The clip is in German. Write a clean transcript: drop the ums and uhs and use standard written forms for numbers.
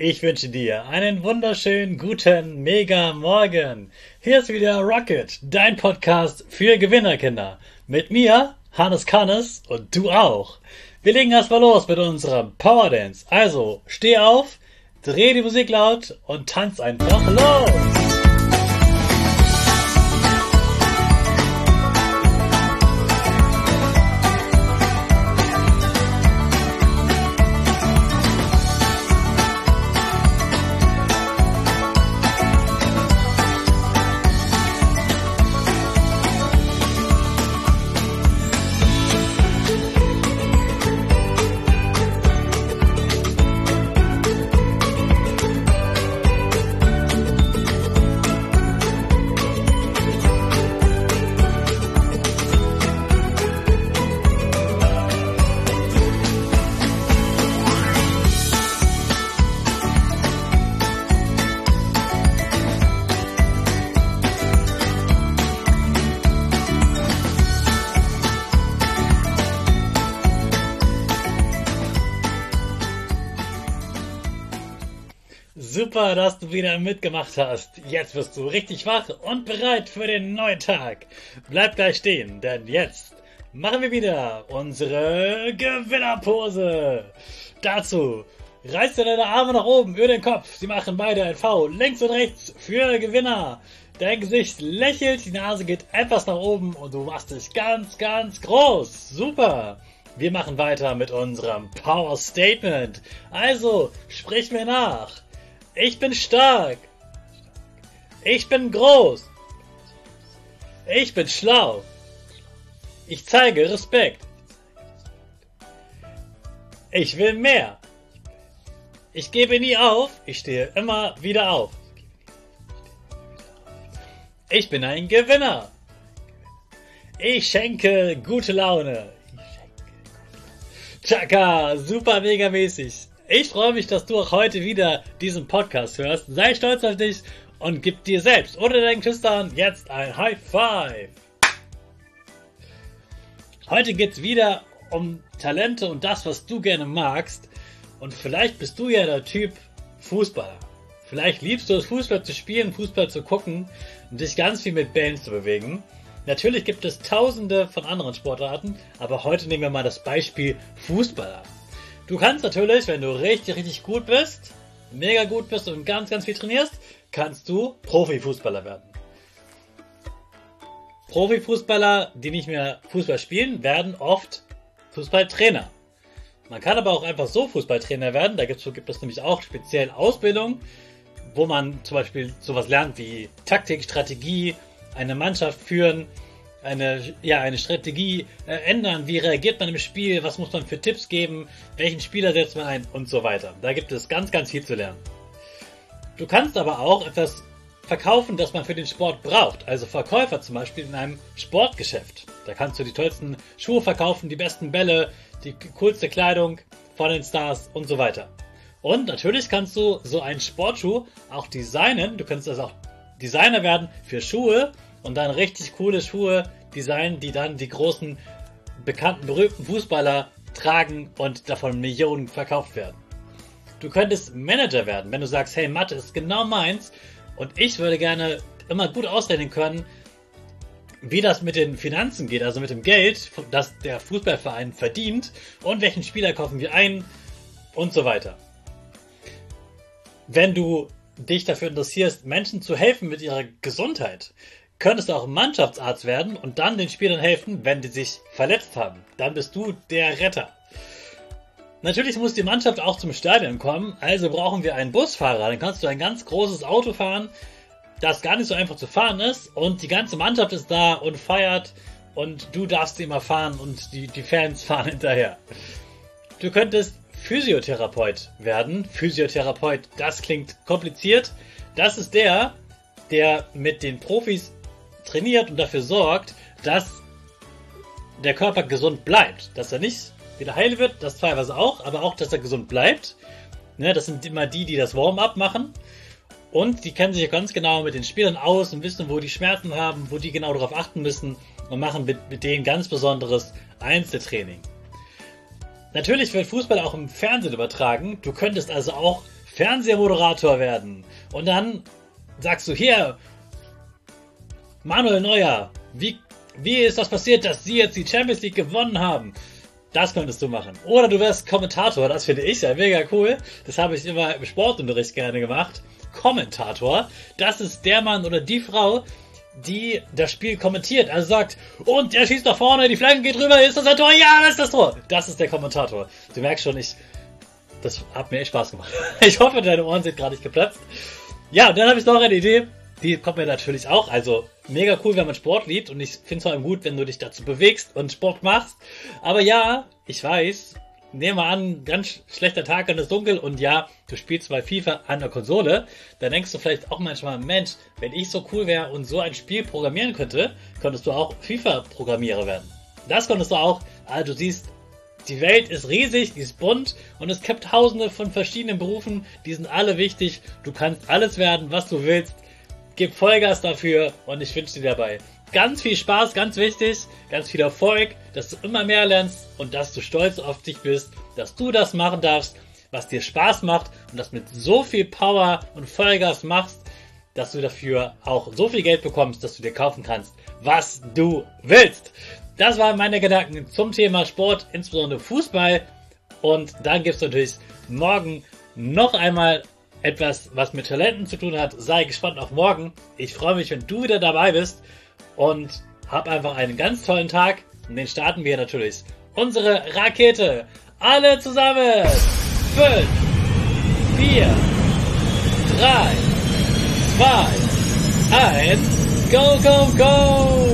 Ich wünsche dir einen wunderschönen, guten, mega Morgen. Hier ist wieder Rocket, dein Podcast für Gewinnerkinder. Mit mir, Hannes Kannes, und du auch. Wir legen erstmal los mit unserem Power Dance. Also, steh auf, dreh die Musik laut und tanz einfach los. Super, dass du wieder mitgemacht hast. Jetzt bist du richtig wach und bereit für den neuen Tag. Bleib gleich stehen, denn jetzt machen wir wieder unsere Gewinnerpose. Dazu reißt du deine Arme nach oben über den Kopf. Sie machen beide ein V, links und rechts für Gewinner. Dein Gesicht lächelt, die Nase geht etwas nach oben und du machst dich ganz, ganz groß. Super. Wir machen weiter mit unserem Power Statement. Also, sprich mir nach. Ich bin stark. Ich bin groß. Ich bin schlau. Ich zeige Respekt. Ich will mehr. Ich gebe nie auf. Ich stehe immer wieder auf. Ich bin ein Gewinner. Ich schenke gute Laune. Tschakka, super mega mäßig. Ich freue mich, dass du auch heute wieder diesen Podcast hörst. Sei stolz auf dich und gib dir selbst oder deinen Geschwistern jetzt ein High Five. Heute geht es wieder um Talente und das, was du gerne magst. Und vielleicht bist du ja der Typ Fußballer. Vielleicht liebst du es, Fußball zu spielen, Fußball zu gucken und dich ganz viel mit Bällen zu bewegen. Natürlich gibt es tausende von anderen Sportarten, aber heute nehmen wir mal das Beispiel Fußballer. Du kannst natürlich, wenn du richtig, richtig gut bist, mega gut bist und ganz, ganz viel trainierst, kannst du Profifußballer werden. Profifußballer, die nicht mehr Fußball spielen, werden oft Fußballtrainer. Man kann aber auch einfach so Fußballtrainer werden. Da gibt es nämlich auch speziell Ausbildungen, wo man zum Beispiel sowas lernt wie Taktik, Strategie, eine Mannschaft führen, eine Strategie ändern, wie reagiert man im Spiel, was muss man für Tipps geben, welchen Spieler setzt man ein und so weiter. Da gibt es ganz, ganz viel zu lernen. Du kannst aber auch etwas verkaufen, das man für den Sport braucht. Also Verkäufer zum Beispiel in einem Sportgeschäft. Da kannst du die tollsten Schuhe verkaufen, die besten Bälle, die coolste Kleidung von den Stars und so weiter. Und natürlich kannst du so einen Sportschuh auch designen. Du kannst also auch Designer werden für Schuhe und dann richtig coole Schuhe designen, die dann die großen, bekannten, berühmten Fußballer tragen und davon Millionen verkauft werden. Du könntest Manager werden, wenn du sagst, hey, Mathe ist genau meins und ich würde gerne immer gut ausrechnen können, wie das mit den Finanzen geht, also mit dem Geld, das der Fußballverein verdient und welchen Spieler kaufen wir ein und so weiter. Wenn du dich dafür interessierst, Menschen zu helfen mit ihrer Gesundheit, könntest du auch Mannschaftsarzt werden und dann den Spielern helfen, wenn die sich verletzt haben. Dann bist du der Retter. Natürlich muss die Mannschaft auch zum Stadion kommen, also brauchen wir einen Busfahrer. Dann kannst du ein ganz großes Auto fahren, das gar nicht so einfach zu fahren ist und die ganze Mannschaft ist da und feiert und du darfst immer fahren und die Fans fahren hinterher. Du könntest Physiotherapeut werden. Physiotherapeut, das klingt kompliziert. Das ist der mit den Profis trainiert und dafür sorgt, dass der Körper gesund bleibt. Dass er nicht wieder heil wird, das teilweise auch, aber auch, dass er gesund bleibt. Ne, das sind immer die das Warm-up machen. Und die kennen sich ganz genau mit den Spielern aus und wissen, wo die Schmerzen haben, wo die genau darauf achten müssen und machen mit denen ganz besonderes Einzeltraining. Natürlich wird Fußball auch im Fernsehen übertragen. Du könntest also auch Fernsehmoderator werden. Und dann sagst du, hier, Manuel Neuer, wie ist das passiert, dass sie jetzt die Champions League gewonnen haben? Das könntest du machen. Oder du wärst Kommentator, das finde ich ja mega cool. Das habe ich immer im Sportunterricht gerne gemacht. Kommentator, das ist der Mann oder die Frau, die das Spiel kommentiert. Also sagt, und der schießt nach vorne, die Flanke geht rüber, ist das ein Tor? Ja, das ist das Tor. Das ist der Kommentator. Du merkst schon, das hat mir echt Spaß gemacht. Ich hoffe, deine Ohren sind gerade nicht geplatzt. Ja, und dann habe ich noch eine Idee. Die kommt mir natürlich auch. Also mega cool, wenn man Sport liebt. Und ich finde es vor allem gut, wenn du dich dazu bewegst und Sport machst. Aber ja, ich weiß, nehmen wir an, ganz schlechter Tag und es ist dunkel. Und ja, du spielst bei FIFA an der Konsole. Dann denkst du vielleicht auch manchmal, Mensch, wenn ich so cool wäre und so ein Spiel programmieren könnte, könntest du auch FIFA-Programmierer werden. Das konntest du auch. Also du siehst, die Welt ist riesig, die ist bunt und es gibt tausende von verschiedenen Berufen, die sind alle wichtig. Du kannst alles werden, was du willst. Gib Vollgas dafür und ich wünsche dir dabei ganz viel Spaß, ganz wichtig, ganz viel Erfolg, dass du immer mehr lernst und dass du stolz auf dich bist, dass du das machen darfst, was dir Spaß macht und das mit so viel Power und Vollgas machst, dass du dafür auch so viel Geld bekommst, dass du dir kaufen kannst, was du willst. Das waren meine Gedanken zum Thema Sport, insbesondere Fußball. Und dann gibt es natürlich morgen noch einmal etwas, was mit Talenten zu tun hat. Sei gespannt auf morgen. Ich freue mich, wenn du wieder dabei bist. Und hab einfach einen ganz tollen Tag. Und den starten wir natürlich. Unsere Rakete. Alle zusammen. 5, 4, 3, 2, 1. Go, go, go!